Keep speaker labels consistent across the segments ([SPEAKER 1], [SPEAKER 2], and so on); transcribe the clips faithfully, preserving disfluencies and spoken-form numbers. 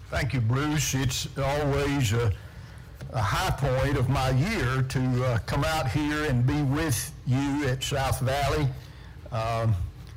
[SPEAKER 1] Thank you, Bruce. It's always a, a high point of my year to uh, come out here and be with you at South Valley. Um,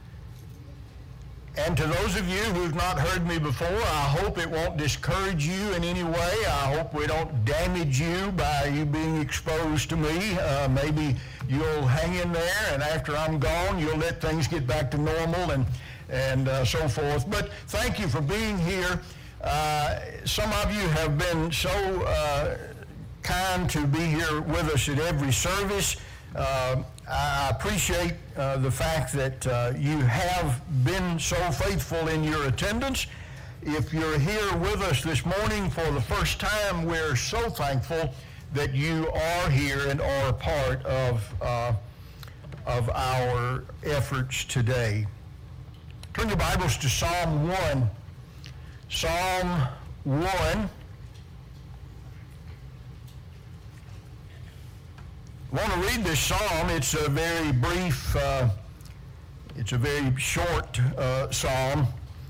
[SPEAKER 1] and to those of you who've not heard me before, I hope it won't discourage you in any way. I hope we don't damage you by you being exposed to me. Uh, maybe you'll hang in there, and after I'm gone, you'll let things get back to normal and, and uh, so forth. But thank you for being here. Uh, some of you have been so uh, kind to be here with us at every service. Uh, I appreciate uh, the fact that uh, you have been so faithful in your attendance. If you're here with us this morning for the first time, we're so thankful that you are here and are a part of, uh, of our efforts today. Turn your Bibles to Psalm one. Psalm one. I want to read this psalm. It's a very brief, uh, it's a very short uh, psalm,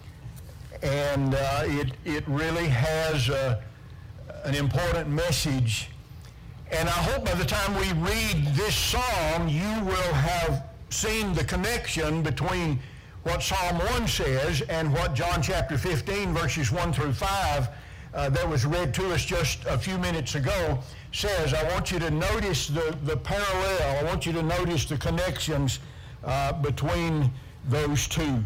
[SPEAKER 1] and uh, it, it really has uh, an important message. And I hope by the time we read this psalm, you will have seen the connection between what Psalm one says and what John chapter fifteen, verses one through five, uh, that was read to us just a few minutes ago, says. I want you to notice the, the parallel. I want you to notice the connections uh, between those two.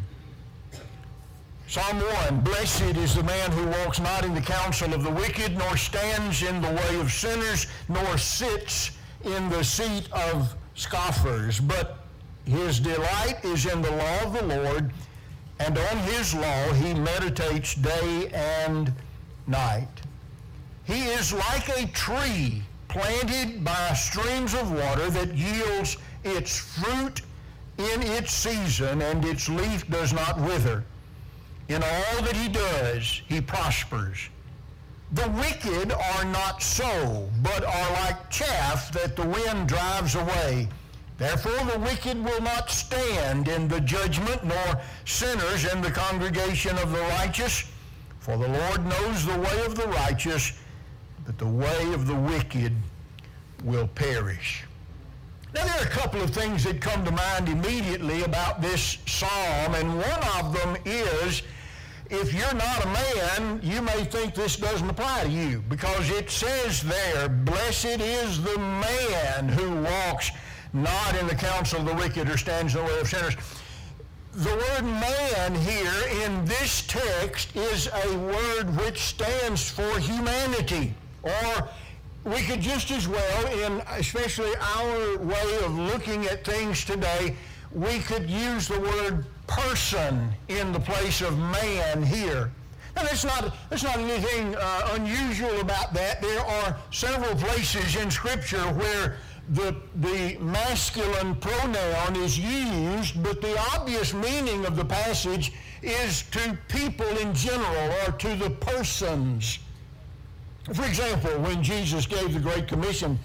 [SPEAKER 1] Psalm one, blessed is the man who walks not in the counsel of the wicked, nor stands in the way of sinners, nor sits in the seat of scoffers, but his delight is in the law of the Lord, and on his law he meditates day and night. He is like a tree planted by streams of water that yields its fruit in its season, and its leaf does not wither. In all that he does, he prospers. The wicked are not so, but are like chaff that the wind drives away. Therefore the wicked will not stand in the judgment, nor sinners in the congregation of the righteous. For the Lord knows the way of the righteous, but the way of the wicked will perish. Now there are a couple of things that come to mind immediately about this psalm, and one of them is, if you're not a man, you may think this doesn't apply to you, because it says there, blessed is the man who walks not in the counsel of the wicked or stands in the way of sinners. The word man here in this text is a word which stands for humanity. Or we could just as well, in especially our way of looking at things today, we could use the word person in the place of man here. Now, that's not, that's not anything uh, unusual about that. There are several places in Scripture where The, the masculine pronoun is used, but the obvious meaning of the passage is to people in general, or to the persons. For example, when Jesus gave the Great Commission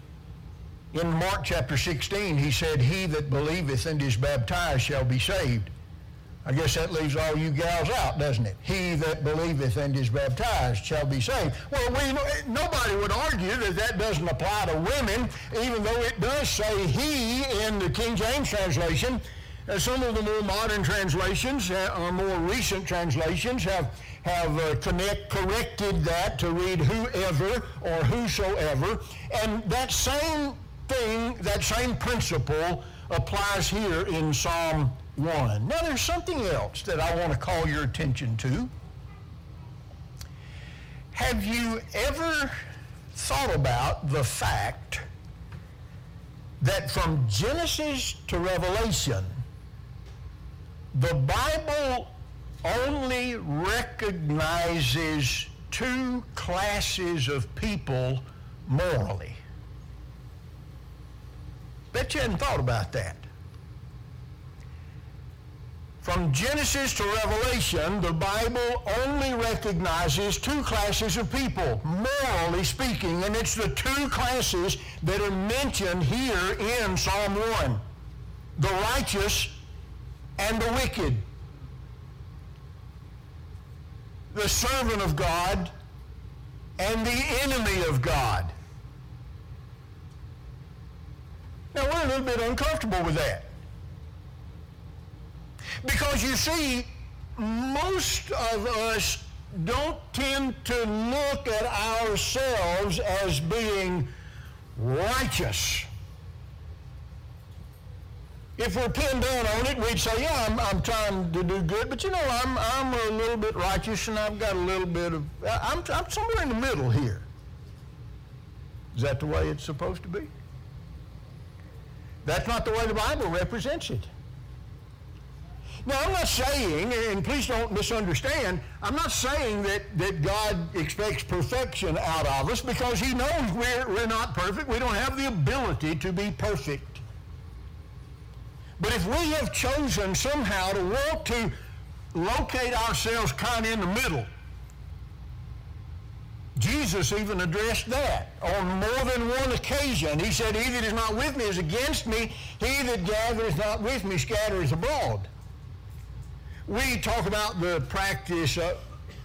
[SPEAKER 1] in Mark chapter sixteen, he said, he that believeth and is baptized shall be saved. I guess that leaves all you gals out, doesn't it? He that believeth and is baptized shall be saved. Well, we, nobody would argue that that doesn't apply to women, even though it does say he in the King James translation. Uh, some of the more modern translations, uh, or more recent translations, have, have uh, connect, corrected that to read whoever or whosoever. And that same thing, that same principle applies here in Psalm one. Now there's something else that I want to call your attention to. Have you ever thought about the fact that from Genesis to Revelation, the Bible only recognizes two classes of people morally? Bet you hadn't thought about that. From Genesis to Revelation, the Bible only recognizes two classes of people, morally speaking, and it's the two classes that are mentioned here in Psalm one, the righteous and the wicked. the servant of God and the enemy of God. Now, we're a little bit uncomfortable with that. Because you see, most of us don't tend to look at ourselves as being righteous. If we're pinned down on it, we'd say, yeah, I'm, I'm trying to do good, but you know, I'm, I'm a little bit righteous and I've got a little bit of, I'm, I'm somewhere in the middle here. Is that the way it's supposed to be? That's not the way the Bible represents it. Now, I'm not saying, and please don't misunderstand, I'm not saying that, that God expects perfection out of us, because he knows we're, we're not perfect. We don't have the ability to be perfect. But if we have chosen somehow to want to locate ourselves kind of in the middle, Jesus even addressed that on more than one occasion. He said, he that is not with me is against me. He that gathereth not with me scattereth abroad. We talk about the practice of,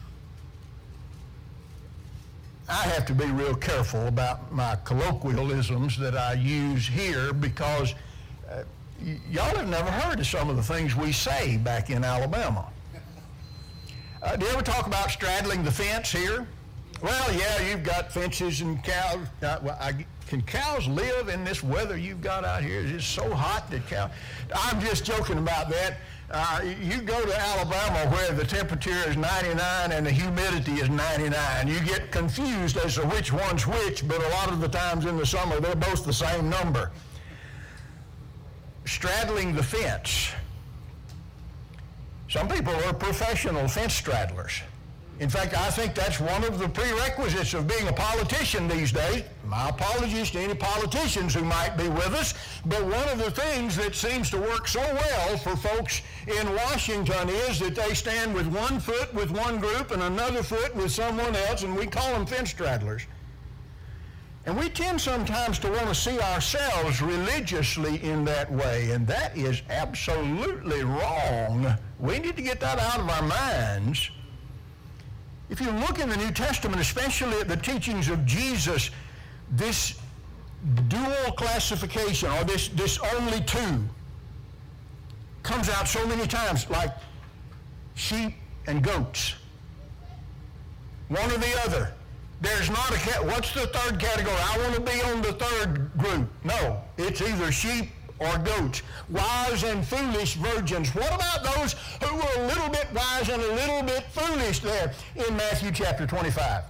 [SPEAKER 1] I have to be real careful about my colloquialisms that I use here, because uh, y- y'all have never heard of some of the things we say back in Alabama. Uh, do you ever talk about straddling the fence here? Well, yeah, you've got fences and cows. Uh, well, I, can cows live in this weather you've got out here? It's so hot that cows... I'm just joking about that. Uh, you go to Alabama where the temperature is ninety-nine and the humidity is ninety-nine. You get confused as to which one's which, but a lot of the times in the summer they're both the same number. Straddling the fence. Some people are professional fence straddlers. In fact, I think that's one of the prerequisites of being a politician these days. My apologies to any politicians who might be with us, but one of the things that seems to work so well for folks in Washington is that they stand with one foot with one group and another foot with someone else, and we call them fence straddlers. And we tend sometimes to want to see ourselves religiously in that way, and that is absolutely wrong. We need to get that out of our minds. If you look in the New Testament, especially at the teachings of Jesus, this dual classification, or this, this only two, comes out so many times, like sheep and goats. One or the other. There's not a, cat. What's the third category? I want to be on the third group. No, it's either sheep or goats. Wise and foolish virgins. What about those who were a little bit wise and a little bit foolish there in Matthew chapter twenty-five?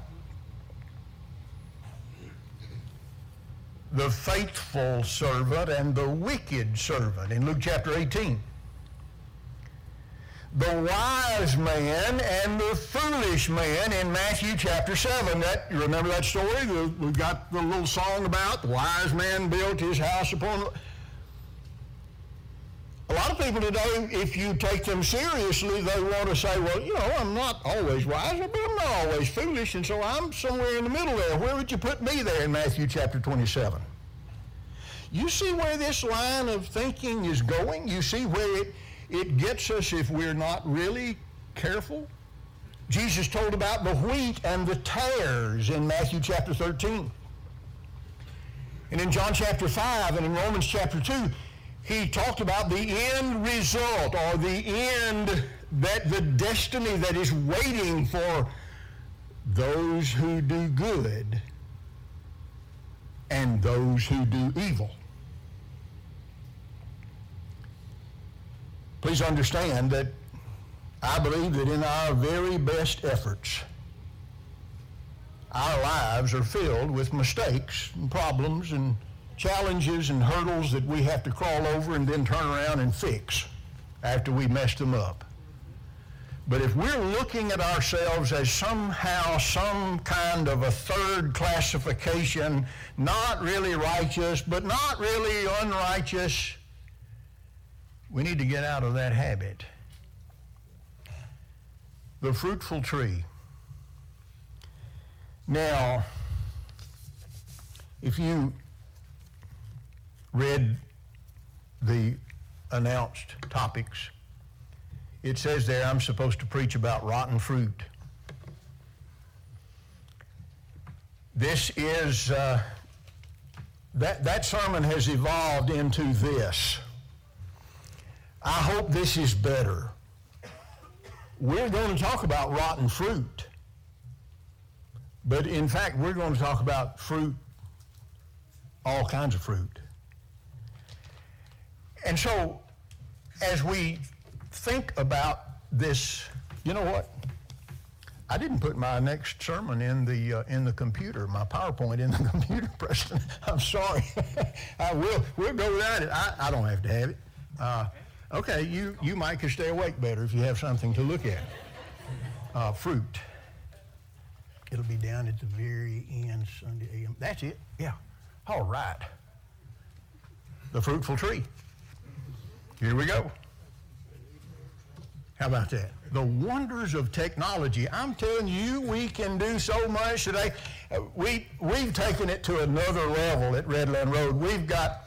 [SPEAKER 1] The faithful servant and the wicked servant in Luke chapter eighteen. The wise man and the foolish man in Matthew chapter seven. That, you remember that story? We've got the little song about the wise man built his house upon... A lot of people today, if you take them seriously, they want to say, well, you know, I'm not always wise, but I'm not always foolish, and so I'm somewhere in the middle there. Where would you put me there in Matthew chapter twenty-seven? You see where this line of thinking is going? You see where it, it gets us if we're not really careful? Jesus told about the wheat and the tares in Matthew chapter thirteen. And in John chapter five and in Romans chapter two, he talked about the end result, or the end, that the destiny that is waiting for those who do good and those who do evil. Please understand that I believe that in our very best efforts, our lives are filled with mistakes and problems and challenges and hurdles that we have to crawl over and then turn around and fix after we messed them up. But if we're looking at ourselves as somehow some kind of a third classification, not really righteous, but not really unrighteous, we need to get out of that habit. The fruitful tree. Now, if you read the announced topics, it says there I'm supposed to preach about rotten fruit. This is, uh, that, that sermon has evolved into this. I hope this is better. We're going to talk about rotten fruit. But in fact, we're going to talk about fruit, all kinds of fruit. And so, as we think about this, you know what? I didn't put my next sermon in the uh, in the computer, my PowerPoint in the computer, Preston. I'm sorry. I will. We'll go without it. I, I don't have to have it. Uh, okay, you you might can stay awake better if you have something to look at. Uh, fruit. It'll be down at the very end, Sunday A M. That's it. Yeah. All right. The fruitful tree. Here we go. How about that? The wonders of technology. I'm telling you, we can do so much today. Uh, we, we've taken it to another level at Redland Road. We've got,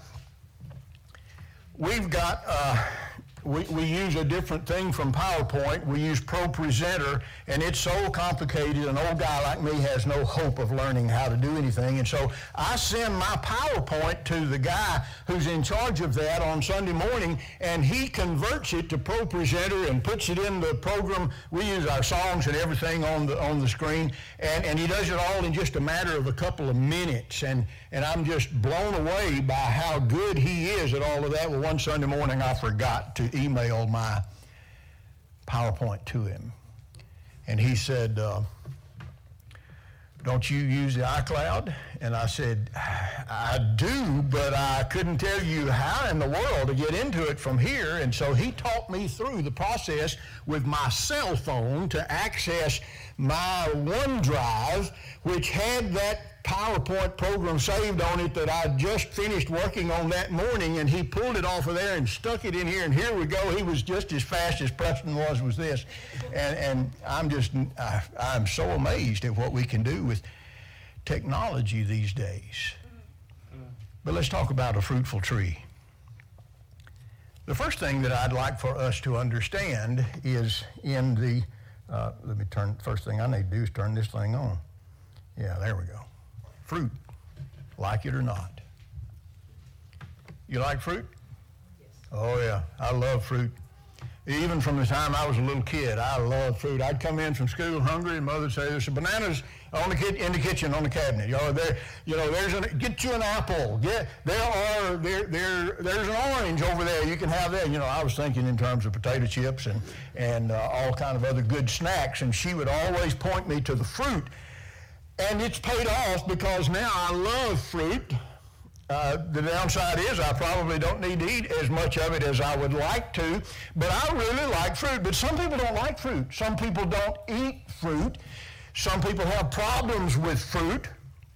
[SPEAKER 1] we've got, uh, we, we use a different thing from PowerPoint. We use ProPresenter, and it's so complicated, an old guy like me has no hope of learning how to do anything. And so I send my PowerPoint to the guy who's in charge of that on Sunday morning, and he converts it to ProPresenter and puts it in the program. We use our songs and everything on the on the screen, and, and he does it all in just a matter of a couple of minutes. And, and I'm just blown away by how good he is at all of that. Well, one Sunday morning I forgot to email my PowerPoint to him. And he said, uh, don't you use the iCloud? And I said, I do, but I couldn't tell you how in the world to get into it from here. And so he taught me through the process with my cell phone to access my OneDrive, which had that PowerPoint program saved on it that I just finished working on that morning, and he pulled it off of there and stuck it in here, and here we go. He was just as fast as Preston was with this. And, and I'm just, I, I'm so amazed at what we can do with technology these days. But let's talk about a fruitful tree. The first thing that I'd like for us to understand is in the, uh, let me turn, first thing I need to do is turn this thing on. Yeah, there we go. Fruit, like it or not. You like fruit? Yes. Oh yeah, I love fruit. Even from the time I was a little kid, I loved fruit. I'd come in from school hungry, and Mother'd say, "There's some bananas on the kid in the kitchen on the cabinet. You know, there, you know, there's an get you an apple. Get there are there there there's an orange over there. You can have that." You know, I was thinking in terms of potato chips and and uh, all kind of other good snacks, and she would always point me to the fruit. And it's paid off because now I love fruit. Uh, the downside is I probably don't need to eat as much of it as I would like to, but I really like fruit. But some people don't like fruit. Some people don't eat fruit. Some people have problems with fruit.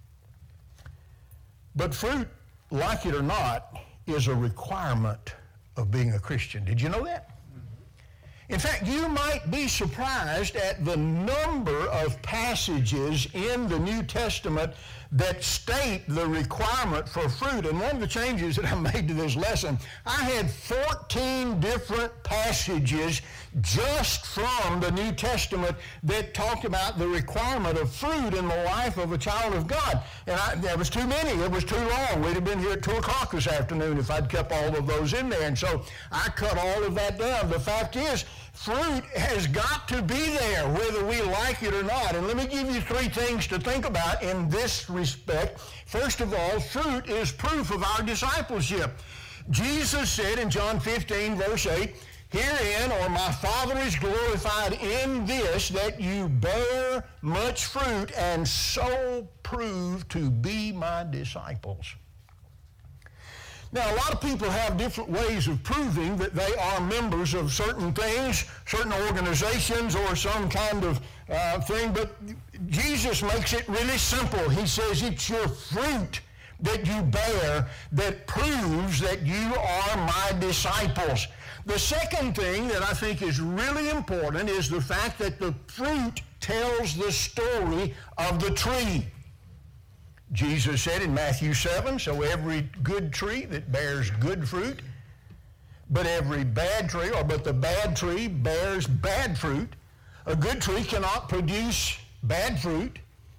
[SPEAKER 1] But fruit, like it or not, is a requirement of being a Christian. Did you know that? In fact, you might be surprised at the number of passages in the New Testament that state the requirement for fruit. And one of the changes that I made to this lesson, I had fourteen different passages just from the New Testament that talked about the requirement of fruit in the life of a child of God. And I, there was too many. It was too long. We'd have been here at two o'clock this afternoon if I'd kept all of those in there. And so I cut all of that down. The fact is, fruit has got to be there whether we like it or not. And let me give you three things to think about in this respect. First of all, fruit is proof of our discipleship. Jesus said in John fifteen, verse eight, "Herein, or my Father is glorified in this, that you bear much fruit, and so prove to be my disciples." Now, a lot of people have different ways of proving that they are members of certain things, certain organizations, or some kind of uh, thing, but Jesus makes it really simple. He says it's your fruit that you bear that proves that you are my disciples. The second thing that I think is really important is the fact that the fruit tells the story of the tree. Jesus said in Matthew seven, "So every good tree that bears good fruit, but every bad tree, or but the bad tree bears bad fruit. A good tree cannot produce bad fruit,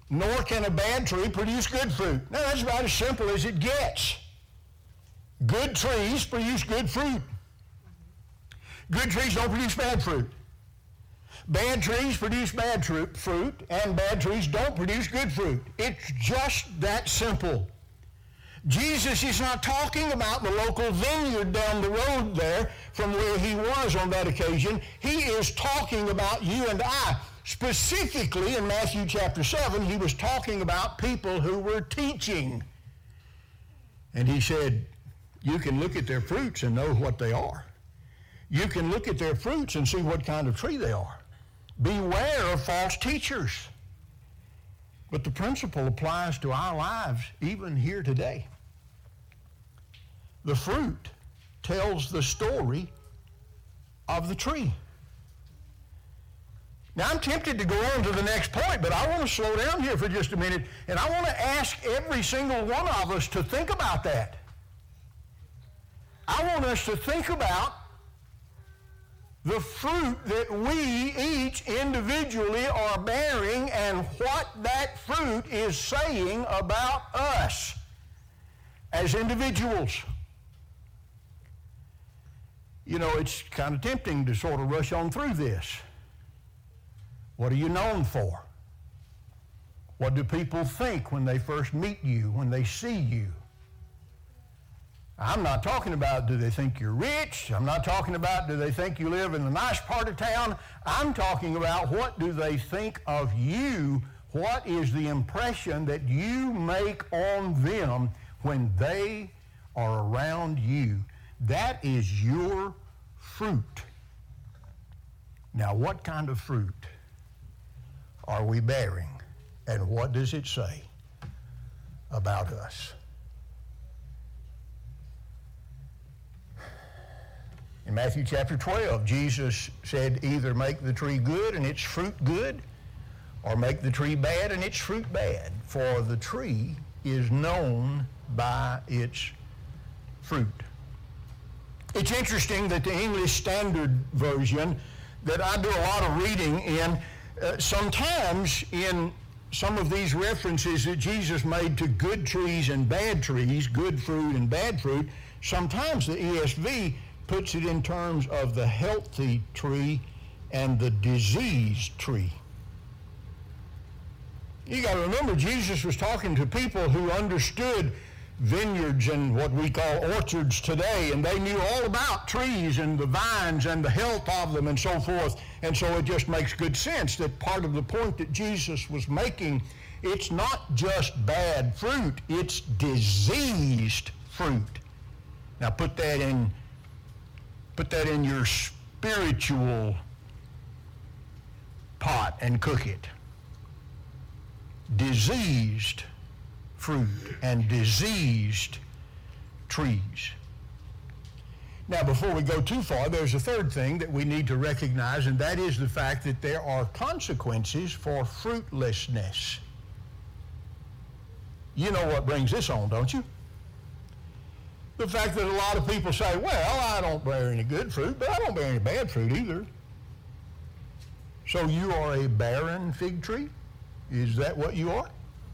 [SPEAKER 1] nor can a bad tree produce good fruit. Now, that's about as simple as it gets. Good trees produce good fruit. Good trees don't produce bad fruit. Bad trees produce bad tr- fruit, and bad trees don't produce good fruit. It's just that simple. Jesus is not talking about the local vineyard down the road there from where he was on that occasion. He is talking about you and I. Specifically in Matthew chapter seven, he was talking about people who were teaching. And he said, you can look at their fruits and know what they are. You can look at their fruits and see what kind of tree they are. Beware of false teachers. But the principle applies to our lives even here today. The fruit tells the story of the tree. Now, I'm tempted to go on to the next point, but I want to slow down here for just a minute, and I want to ask every single one of us to think about that. I want us to think about the fruit that we each individually are bearing and what that fruit is saying about us as individuals. You know, it's kind of tempting to sort of rush on through this. What are you known for? What do people think when they first meet you, when they see you? I'm not talking about do they think you're rich. I'm not talking about do they think you live in a nice part of town. I'm talking about what do they think of you? What is the impression that you make on them when they are around you? That is your fruit. Now, what kind of fruit are we bearing? And what does it say about us? In Matthew chapter twelve, Jesus said, either make the tree good and its fruit good, or make the tree bad and its fruit bad. For the tree is known by its fruit. It's interesting that the English Standard Version that I do a lot of reading in, uh, sometimes in some of these references that Jesus made to good trees and bad trees, good fruit and bad fruit, sometimes the E S V puts it in terms of the healthy tree and the diseased tree. You got to remember, Jesus was talking to people who understood vineyards and what we call orchards today, and they knew all about trees and the vines and the health of them and so forth. And so it just makes good sense that part of the point that Jesus was making, it's not just bad fruit, it's diseased fruit. Now put that in Put that in your spiritual pot and cook it. Diseased fruit and diseased trees. Now, before we go too far, there's a third thing that we need to recognize, and that is the fact that there are consequences for fruitlessness. You know what brings this on, don't you? The fact that a lot of people say, well, I don't bear any good fruit, but I don't bear any bad fruit either. So you are a barren fig tree? Is that what you are?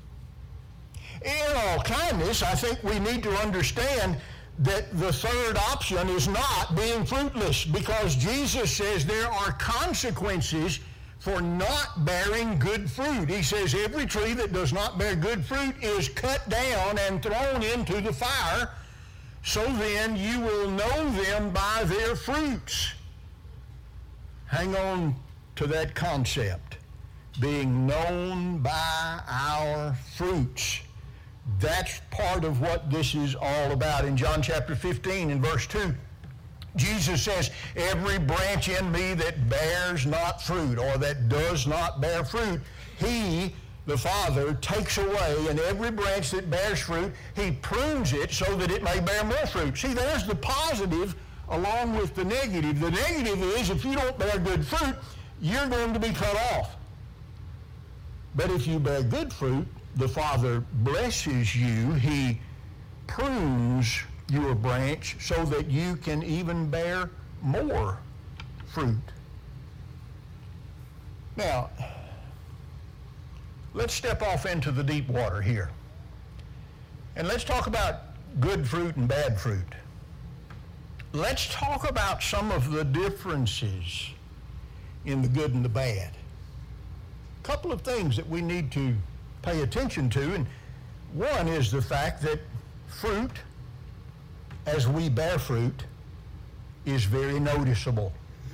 [SPEAKER 1] In all kindness, I think we need to understand that the third option is not being fruitless, because Jesus says there are consequences for not bearing good fruit. He says every tree that does not bear good fruit is cut down and thrown into the fire. So then you will know them by their fruits. Hang on to that concept, being known by our fruits. That's part of what this is all about. In John chapter fifteen, in verse two, Jesus says, every branch in me that bears not fruit, or that does not bear fruit, he, the Father, takes away, and every branch that bears fruit, he prunes it so that it may bear more fruit. See, there's the positive along with the negative. The negative is if you don't bear good fruit, you're going to be cut off. But if you bear good fruit, the Father blesses you. He prunes your branch so that you can even bear more fruit. Now, let's step off into the deep water here. And let's talk about good fruit and bad fruit. Let's talk about some of the differences in the good and the bad. A couple of things that we need to pay attention to, and one is the fact that fruit, as we bear fruit, is very noticeable.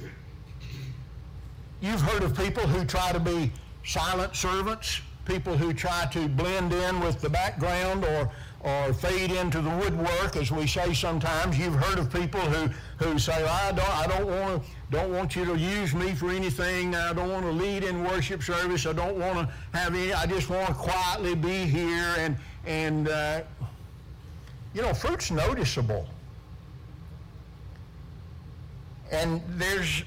[SPEAKER 1] You've heard of people who try to be silent servants, people who try to blend in with the background or or fade into the woodwork, as we say sometimes. You've heard of people who, who say, I don't I don't want to don't want you to use me for anything. I don't want to lead in worship service. I don't want to have any. I just want to quietly be here. And and uh, you know, fruit's noticeable. And there's,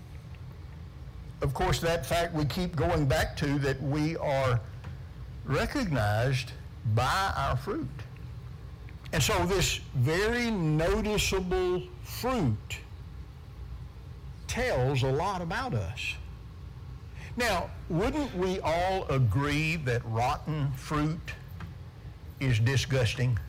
[SPEAKER 1] of course, that fact we keep going back to, that we are recognized by our fruit. And so this very noticeable fruit tells a lot about us. Now, wouldn't we all agree that rotten fruit is disgusting?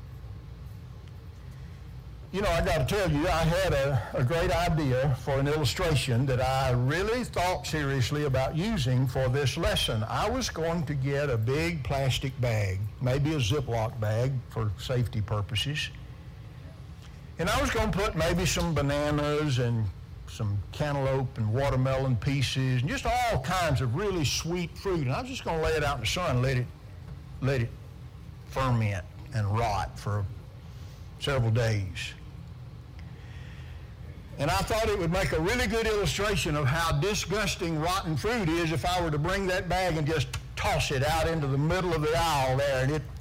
[SPEAKER 1] You know, I got to tell you, I had a, a great idea for an illustration that I really thought seriously about using for this lesson. I was going to get a big plastic bag, maybe a Ziploc bag for safety purposes, and I was going to put maybe some bananas and some cantaloupe and watermelon pieces and just all kinds of really sweet fruit, and I was just going to lay it out in the sun and let it, let it ferment and rot for several days. And I thought it would make a really good illustration of how disgusting rotten fruit is if I were to bring that bag and just toss it out into the middle of the aisle there, and it...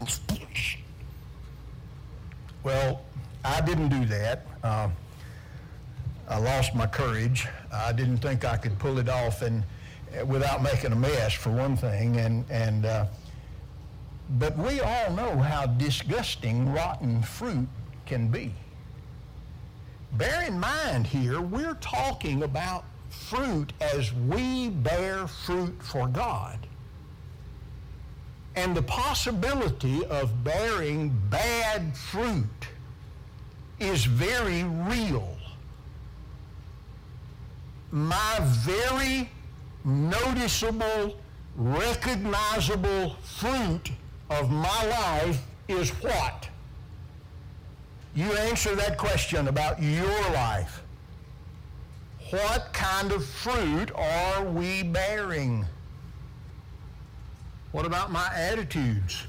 [SPEAKER 1] Well, I didn't do that. Uh, I lost my courage. I didn't think I could pull it off and uh, without making a mess, for one thing. And, and uh, but we all know how disgusting rotten fruit can be. Bear in mind here, we're talking about fruit as we bear fruit for God. And the possibility of bearing bad fruit is very real. My very noticeable, recognizable fruit of my life is what? You answer that question about your life. What kind of fruit are we bearing? What about my attitudes?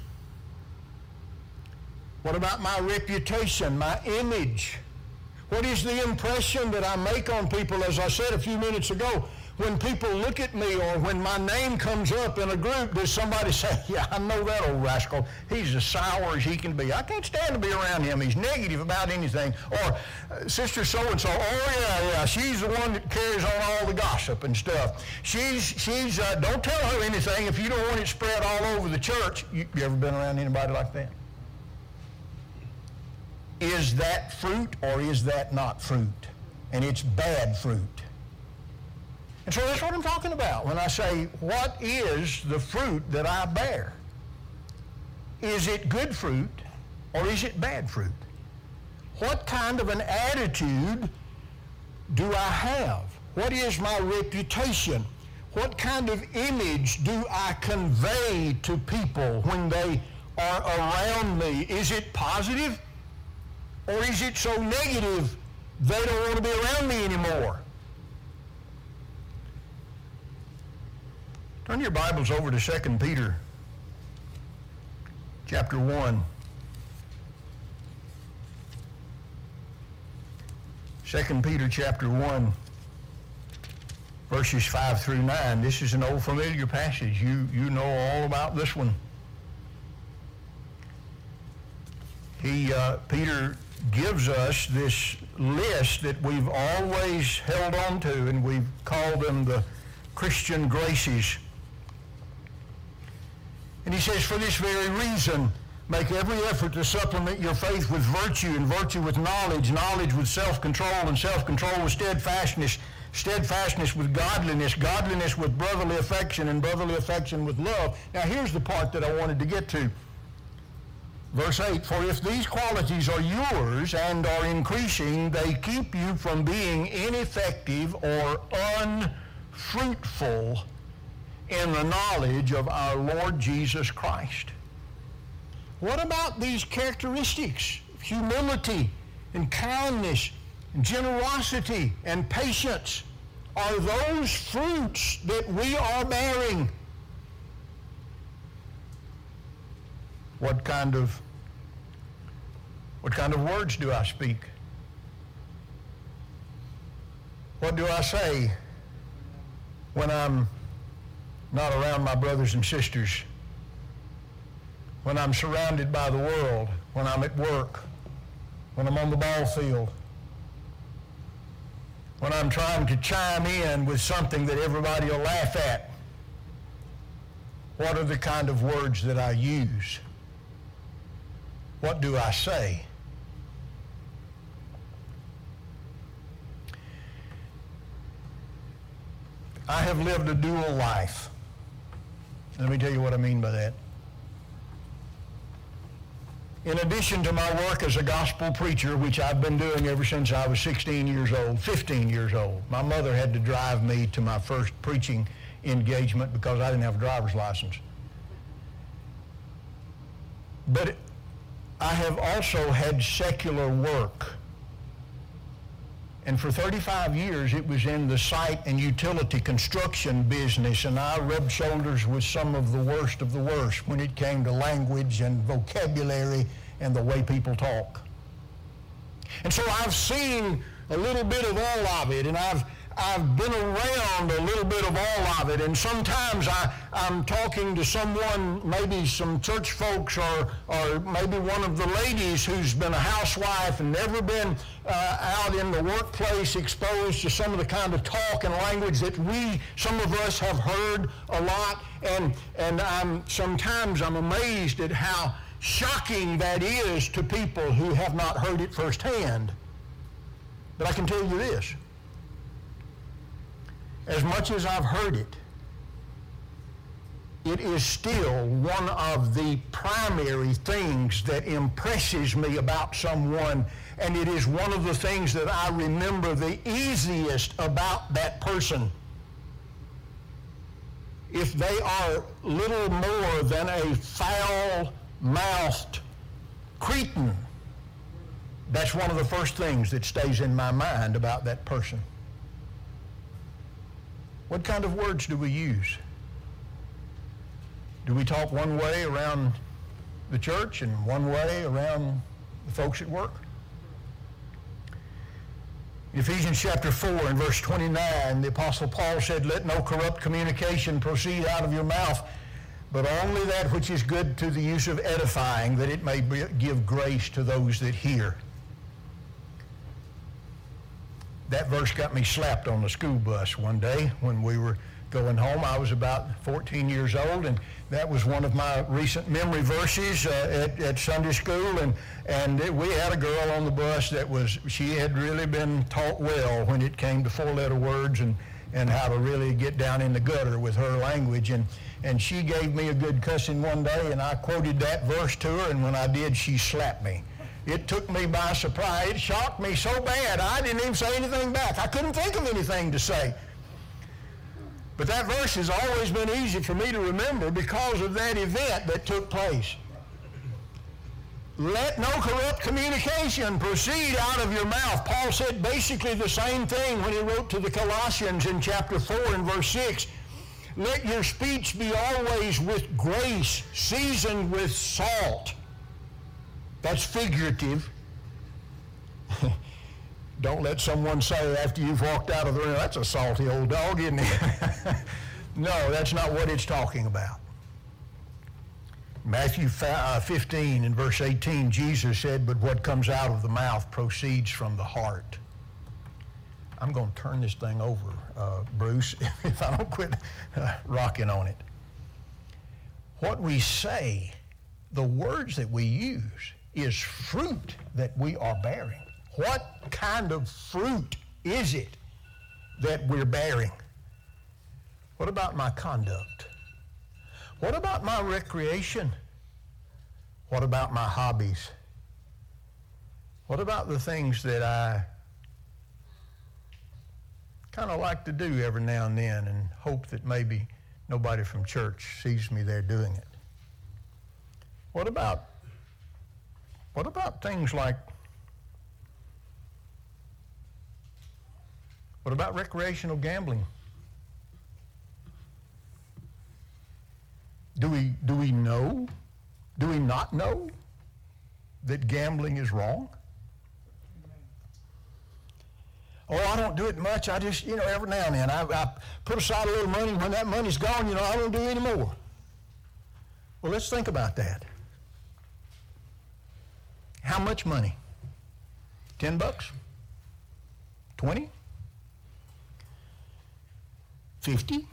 [SPEAKER 1] What about my reputation, my image? What is the impression that I make on people? As I said a few minutes ago, when people look at me or when my name comes up in a group, does somebody say, yeah, I know that old rascal. He's as sour as he can be. I can't stand to be around him. He's negative about anything. Or uh, Sister so-and-so, oh, yeah, yeah, she's the one that carries on all the gossip and stuff. She's, she's uh, don't tell her anything if you don't want it spread all over the church. You, you ever been around anybody like that? Is that fruit or is that not fruit? And it's bad fruit. And so that's what I'm talking about when I say, what is the fruit that I bear? Is it good fruit or is it bad fruit? What kind of an attitude do I have? What is my reputation? What kind of image do I convey to people when they are around me? Is it positive or is it so negative they don't want to be around me anymore? Turn your Bibles over to Second Peter chapter one. Second Peter chapter one, verses five through nine. This is an old familiar passage. You, you know all about this one. He, uh, Peter gives us this list that we've always held on to, and we've called them the Christian graces. And he says, for this very reason, make every effort to supplement your faith with virtue, and virtue with knowledge, knowledge with self-control, and self-control with steadfastness, steadfastness with godliness, godliness with brotherly affection, and brotherly affection with love. Now here's the part that I wanted to get to. Verse eight, for if these qualities are yours and are increasing, they keep you from being ineffective or unfruitful in the knowledge of our Lord Jesus Christ. What about these characteristics? Humility and kindness and generosity and patience. Are those fruits that we are bearing? What kind of what kind of words do I speak? What do I say when I'm not around my brothers and sisters? When I'm surrounded by the world? When I'm at work? When I'm on the ball field? When I'm trying to chime in with something that everybody will laugh at? What are the kind of words that I use? What do I say? I have lived a dual life. Let me tell you what I mean by that. In addition to my work as a gospel preacher, which I've been doing ever since I was sixteen years old, fifteen years old, my mother had to drive me to my first preaching engagement because I didn't have a driver's license. But I have also had secular work. And for thirty-five years, it was in the site and utility construction business, and I rubbed shoulders with some of the worst of the worst when it came to language and vocabulary and the way people talk. And so I've seen a little bit of all of it, and I've I've been around a little bit of all of it, and sometimes I, I'm talking to someone, maybe some church folks or, or maybe one of the ladies who's been a housewife and never been uh, out in the workplace exposed to some of the kind of talk and language that we, some of us have heard a lot, and, and I'm sometimes I'm amazed at how shocking that is to people who have not heard it firsthand. But I can tell you this. As much as I've heard it, it is still one of the primary things that impresses me about someone, and it is one of the things that I remember the easiest about that person. If they are little more than a foul-mouthed cretin, that's one of the first things that stays in my mind about that person. What kind of words do we use? Do we talk one way around the church and one way around the folks at work? Ephesians chapter four and verse twenty-nine, the Apostle Paul said, "Let no corrupt communication proceed out of your mouth, but only that which is good to the use of edifying, that it may give grace to those that hear." That verse got me slapped on the school bus one day when we were going home. I was about fourteen years old, and that was one of my recent memory verses uh, at, at Sunday school. And, and it, we had a girl on the bus that was, she had really been taught well when it came to four-letter words and, and how to really get down in the gutter with her language. And, and she gave me a good cussing one day, and I quoted that verse to her, and when I did, she slapped me. It took me by surprise. It shocked me so bad, I didn't even say anything back. I couldn't think of anything to say. But that verse has always been easy for me to remember because of that event that took place. Let no corrupt communication proceed out of your mouth. Paul said basically the same thing when he wrote to the Colossians in chapter four and verse six. Let your speech be always with grace, seasoned with salt. That's figurative. Don't let someone say after you've walked out of the room, that's a salty old dog, isn't it? No, that's not what it's talking about. Matthew fifteen and verse eighteen, Jesus said, "But what comes out of the mouth proceeds from the heart." I'm going to turn this thing over, uh, Bruce, if I don't quit uh, rocking on it. What we say, the words that we use, is fruit that we are bearing. What kind of fruit is it that we're bearing? What about my conduct? What about my recreation? What about my hobbies? What about the things that I kind of like to do every now and then and hope that maybe nobody from church sees me there doing it? What about, what about things like, what about recreational gambling? Do we, do we know, do we not know that gambling is wrong? Oh, I don't do it much. I just, you know, every now and then, I, I put aside a little money. When that money's gone, you know, I don't do any more. Well, let's think about that. How much money? Ten bucks? Twenty? Fifty?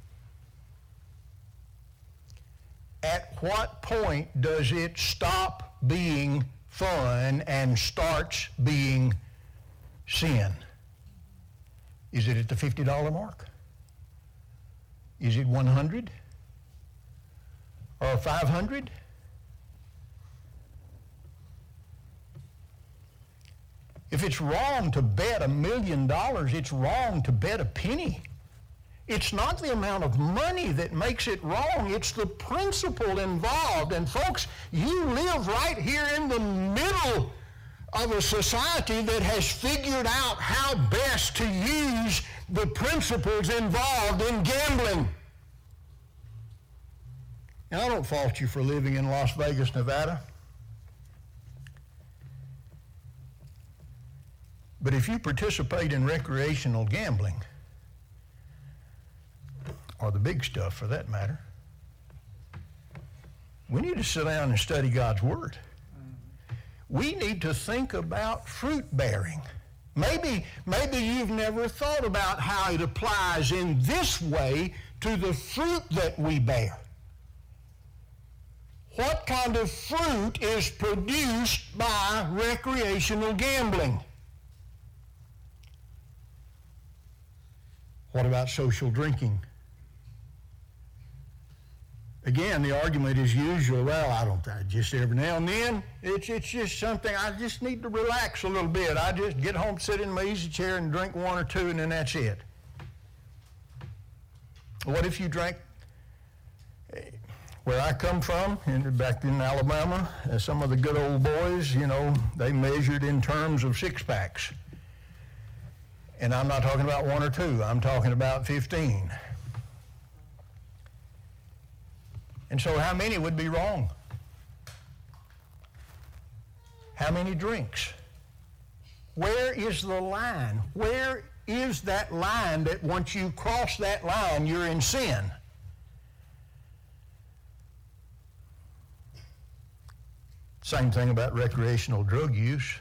[SPEAKER 1] At what point does it stop being fun and starts being sin? Is it at the fifty dollar mark? Is it one hundred? Or five hundred? If it's wrong to bet a million dollars, it's wrong to bet a penny. It's not the amount of money that makes it wrong, it's the principle involved. And folks, you live right here in the middle of a society that has figured out how best to use the principles involved in gambling. Now, I don't fault you for living in Las Vegas, Nevada. But if you participate in recreational gambling, or the big stuff for that matter, we need to sit down and study God's Word. We need to think about fruit bearing. Maybe, maybe you've never thought about how it applies in this way to the fruit that we bear. What kind of fruit is produced by recreational gambling? What about social drinking? Again, the argument is usual, well, I don't, I just every now and then, it's, it's just something, I just need to relax a little bit. I just get home, sit in my easy chair and drink one or two, and then that's it. What if you drank, where I come from, in, back in Alabama, uh, some of the good old boys, you know, they measured in terms of six-packs. And I'm not talking about one or two, I'm talking about fifteen. And so how many would be wrong? How many drinks? Where is the line? Where is that line that once you cross that line, you're in sin? Same thing about recreational drug use.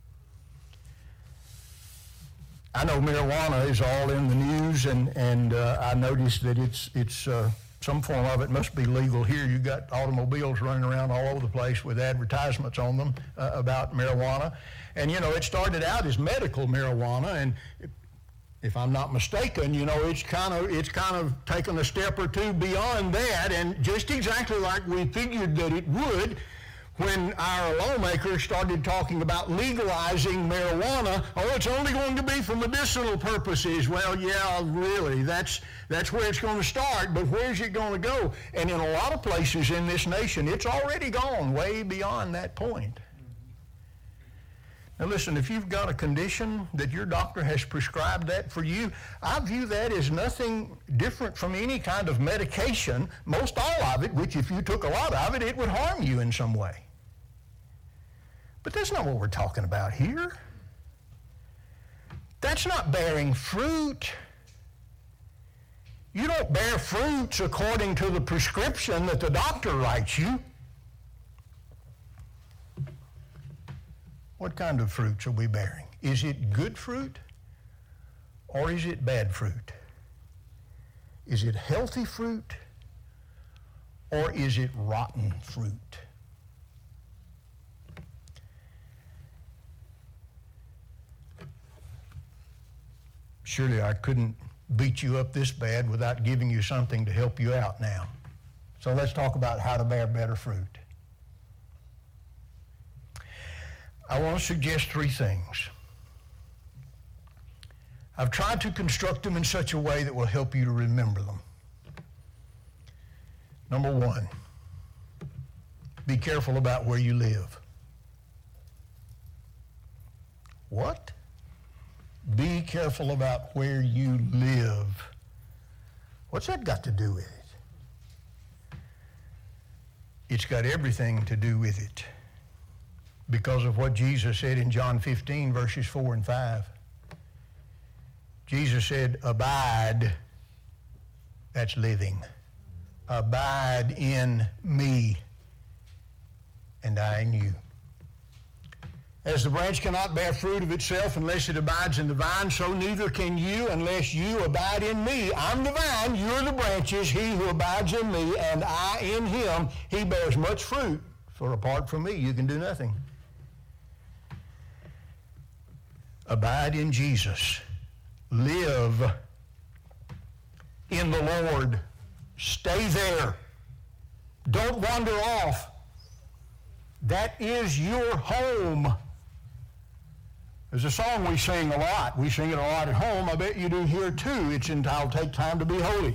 [SPEAKER 1] I know marijuana is all in the news, and, and uh, I noticed that it's, it's uh, some form of it must be legal here. You've got automobiles running around all over the place with advertisements on them uh, about marijuana. And, you know, it started out as medical marijuana, and if I'm not mistaken, you know, it's kind of it's kind of taken a step or two beyond that, and just exactly like we figured that it would when our lawmakers started talking about legalizing marijuana. Oh, it's only going to be for medicinal purposes. Well, yeah, really, that's that's where it's going to start, but where's it going to go? And in a lot of places in this nation, it's already gone way beyond that point. Now listen, if you've got a condition that your doctor has prescribed that for you, I view that as nothing different from any kind of medication, most all of it, which if you took a lot of it, it would harm you in some way. But that's not what we're talking about here. That's not bearing fruit. You don't bear fruits according to the prescription that the doctor writes you. What kind of fruits are we bearing? Is it good fruit or is it bad fruit? Is it healthy fruit or is it rotten fruit? Surely I couldn't beat you up this bad without giving you something to help you out now. So let's talk about how to bear better fruit. I want to suggest three things. I've tried to construct them in such a way that will help you to remember them. Number one, be careful about where you live. What? Be careful about where you live. What's that got to do with it? It's got everything to do with it because of what Jesus said in John fifteen, verses four and five. Jesus said, abide, that's living. Abide in me, and I in you. As the branch cannot bear fruit of itself unless it abides in the vine, so neither can you unless you abide in me. I'm the vine, you're the branches. He who abides in me and I in him, he bears much fruit. For apart from me, you can do nothing. Abide in Jesus. Live in the Lord. Stay there. Don't wander off. That is your home. There's a song we sing a lot. We sing it a lot at home. I bet you do here too. It's entitled, Take Time to Be Holy.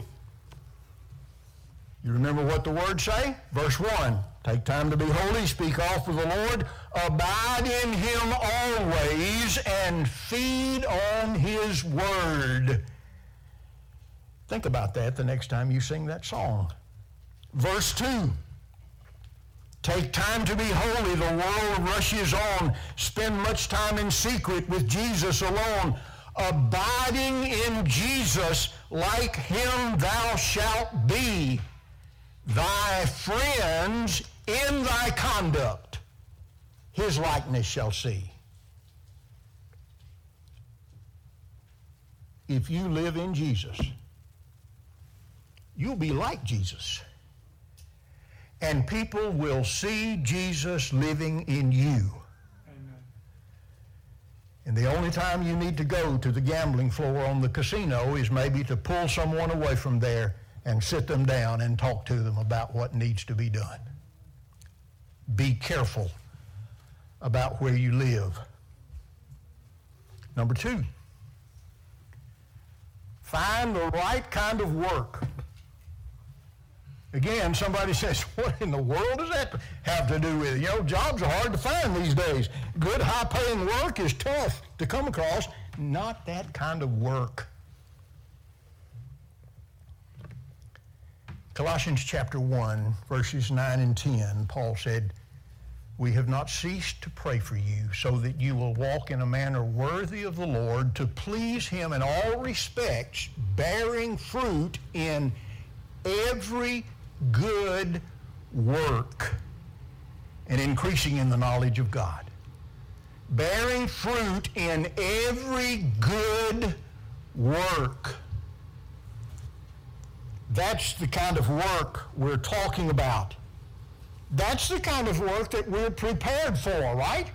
[SPEAKER 1] You remember what the words say? Verse one, take time to be holy, speak oft of the Lord, abide in him always, and feed on his word. Think about that the next time you sing that song. Verse two, take time to be holy. The world rushes on. Spend much time in secret with Jesus alone. Abiding in Jesus, like him thou shalt be. Thy friends in thy conduct, his likeness shall see. If you live in Jesus, you'll be like Jesus. And people will see Jesus living in you. Amen. And the only time you need to go to the gambling floor on the casino is maybe to pull someone away from there and sit them down and talk to them about what needs to be done. Be careful about where you live. Number two, find the right kind of work. Again, somebody says, what in the world does that have to do with it? You know, jobs are hard to find these days. Good, high-paying work is tough to come across. Not that kind of work. Colossians chapter one, verses nine and ten, Paul said, we have not ceased to pray for you so that you will walk in a manner worthy of the Lord, to please him in all respects, bearing fruit in every good work and increasing in the knowledge of God. Bearing fruit in every good work. That's the kind of work we're talking about. That's the kind of work that we're prepared for, right?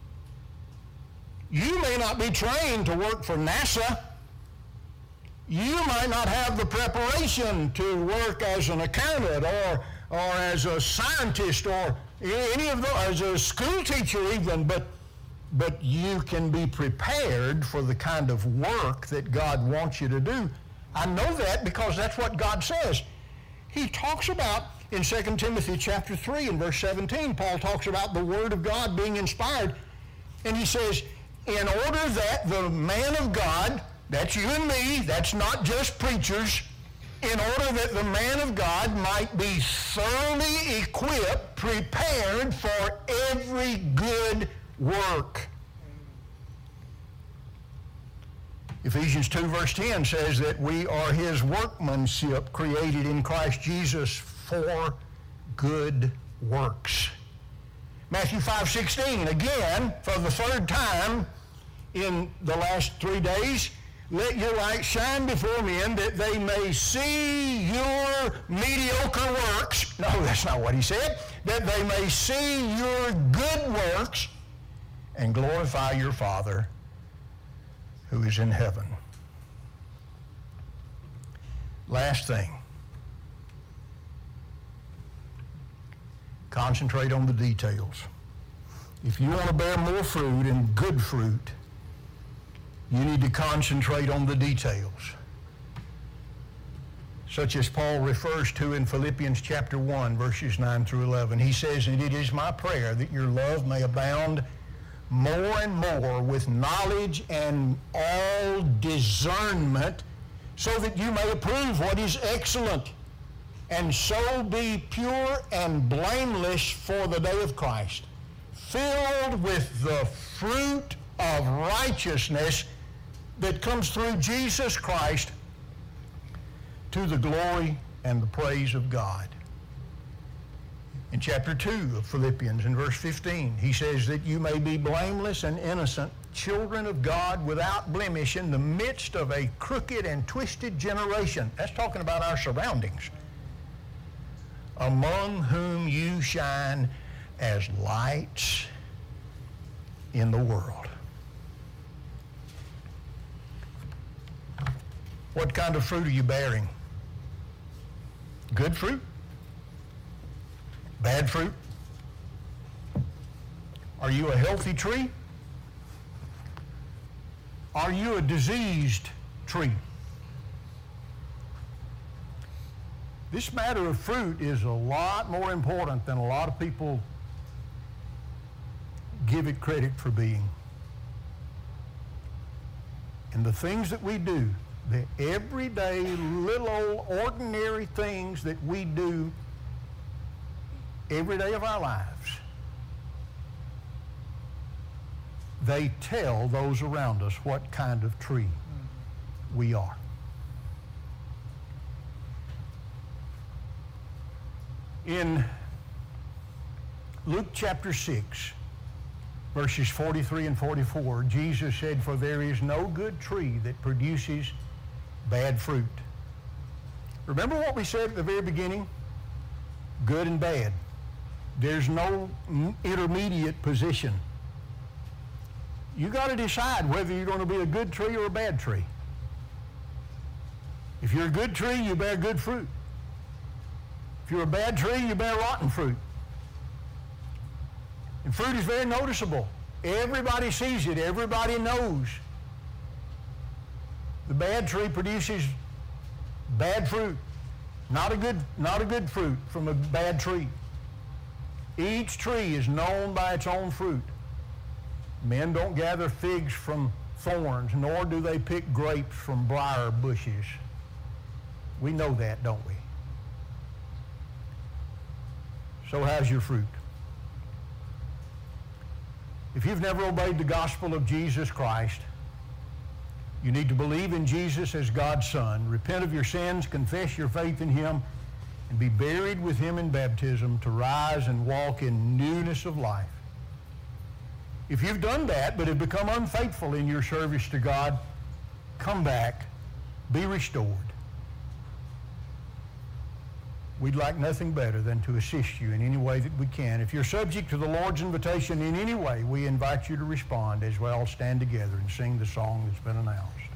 [SPEAKER 1] You may not be trained to work for NASA. You might not have the preparation to work as an accountant or, or as a scientist or any of those, as a school teacher even, but, but you can be prepared for the kind of work that God wants you to do. I know that because that's what God says. He talks about, in Second Timothy chapter three and verse seventeen, Paul talks about the Word of God being inspired. And he says, in order that the man of God, that's you and me, that's not just preachers, in order that the man of God might be thoroughly equipped, prepared for every good work. Ephesians two verse ten says that we are his workmanship created in Christ Jesus for good works. Matthew five sixteen, again, for the third time in the last three days, let your light shine before men that they may see your mediocre works. No, that's not what he said. That they may see your good works and glorify your Father who is in heaven. Last thing. Concentrate on the details. If you want to bear more fruit and good fruit, you need to concentrate on the details, such as Paul refers to in Philippians chapter one, verses nine through eleven. He says, "And it is my prayer that your love may abound more and more with knowledge and all discernment, so that you may approve what is excellent, and so be pure and blameless for the day of Christ, filled with the fruit of righteousness that comes through Jesus Christ, to the glory and the praise of God." In chapter two of Philippians, in verse fifteen, he says that you may be blameless and innocent, children of God without blemish in the midst of a crooked and twisted generation. That's talking about our surroundings. Among whom you shine as lights in the world. What kind of fruit are you bearing? Good fruit? Bad fruit? Are you a healthy tree? Are you a diseased tree? This matter of fruit is a lot more important than a lot of people give it credit for being. And the things that we do, the everyday, little old ordinary things that we do every day of our lives, they tell those around us what kind of tree we are. In Luke chapter six, verses forty-three and forty-four, Jesus said, "For there is no good tree that produces bad fruit." Remember what we said at the very beginning? Good and bad. There's no intermediate position. You got to decide whether you're going to be a good tree or a bad tree. If you're a good tree, you bear good fruit. If you're a bad tree, you bear rotten fruit. And fruit is very noticeable. Everybody sees it. Everybody knows. The bad tree produces bad fruit. Not a good, not a good fruit from a bad tree. Each tree is known by its own fruit. Men don't gather figs from thorns, nor do they pick grapes from briar bushes. We know that, don't we? So how's your fruit? If you've never obeyed the gospel of Jesus Christ, you need to believe in Jesus as God's Son, repent of your sins, confess your faith in Him, and be buried with Him in baptism to rise and walk in newness of life. If you've done that but have become unfaithful in your service to God, come back, be restored. We'd like nothing better than to assist you in any way that we can. If you're subject to the Lord's invitation in any way, we invite you to respond as we all stand together and sing the song that's been announced.